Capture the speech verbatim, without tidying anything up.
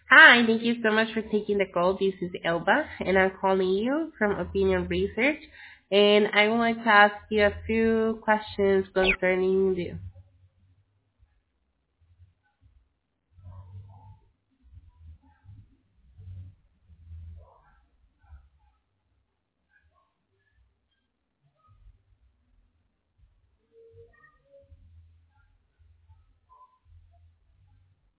Hi, thank you so much for taking the call. This is Elba, and I'm calling you from Opinion Research. And I would like to ask you a few questions concerning the